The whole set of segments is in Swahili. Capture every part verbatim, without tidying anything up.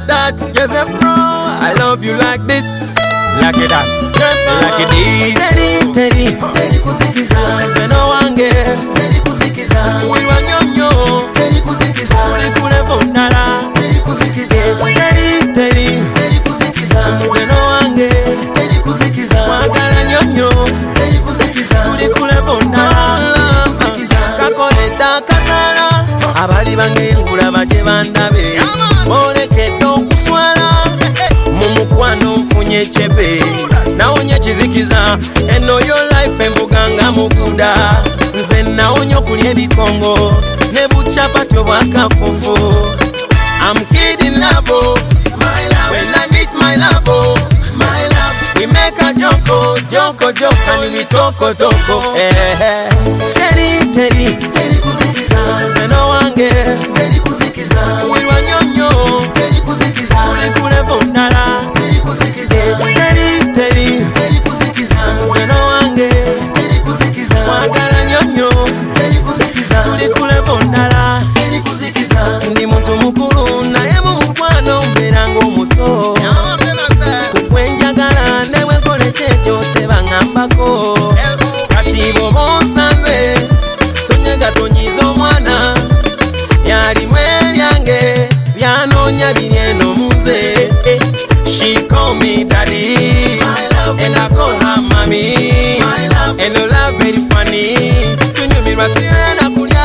like that. Yes, bro, I love you like this, like it that, like it is. Teddy, Teddy, Teddy kusikiza, zeno wange, Teddy kusikiza, uiwa nyonyo, Teddy kusikiza, ulikule bondala, Teddy kusikiza, Teddy, Teddy, Teddy kusikiza, zeno wange, Teddy kusikiza, wagala nyonyo, Teddy kusikiza, ulikule bondala, kusikiza, kakoleda kakala, abali bange ngula baje bandabe, moleke okuswala, mumukwano mfunye chebe, naonye chizikiza, eno your life embuganga muguda, nze naonyo kulye bikongo, nebucha patyo bwakafufu. I'm kidding love, my love, when I meet my love, my love, we make a joko, joko, joko, and we toko, toko, eh, Teddy, Teddy, Teddy kusikiza, zeno wange, Teddy kusikiza, uiwa nyonyo, Teddy kusikiza, ulikule bondala, Teddy kusikiza, Teddy, Teddy, Teddy kusikiza, zeno wange, Teddy kusikiza, wagala nyonyo, Teddy kusikiza, ulikule bondala, Teddy kusikiza, ndi muntu mukulu, naye mu mukwano mberango muto, kukwenjagala, newe nkole chejo, tebangambako, kati bo bonsanze, tonyega tonyizo mwana, yali mwe yange, byanonya binyeno muze, she call me daddy, and I call her mommy, and I love very funny, tunyumirwa siwena kulya,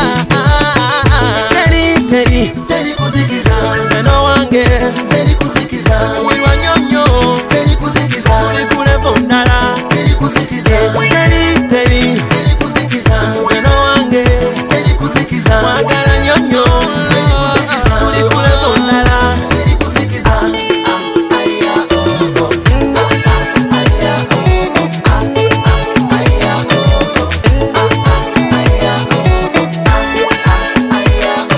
Teddy, Teddy, Teddy kusikiza, zeno wange, Teddy kusikiza, uiwa nyonyo, Teddy kusikiza, ulikule bondala, Teddy kusikiza, Teddy, Teddy, Teddy kusikiza, zeno wange, Teddy kusikiza, wagala nyonyo, Teddy kusikiza, ulikule bondala, Teddy kusikiza, ah, aya, oh, oh, ah, ah, aya, oh, oh, ah, ah, aya, oh, oh, ah, ah, aya, oh, oh, ah, ah, aya, oh,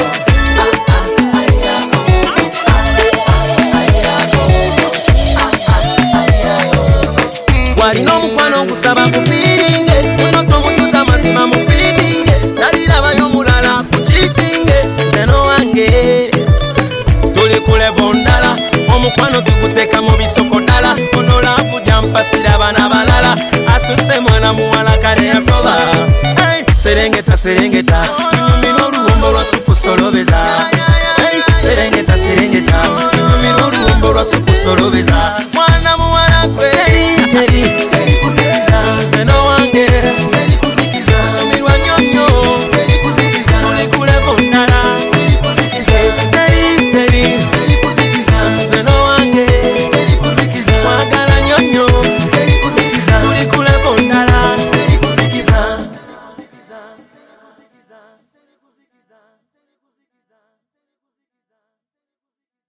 walina omukwano okusaba kufiringe, munoto mutuza mazima mufiringe, talirabayo mulala kuchitinge, zeno wange, tuli kule bondala, omukwano tuguteka mu bisoko dala, ono laavu jampasira bana balala, asuse mwana muwala kale yasoba, hey, serengeta serengeta,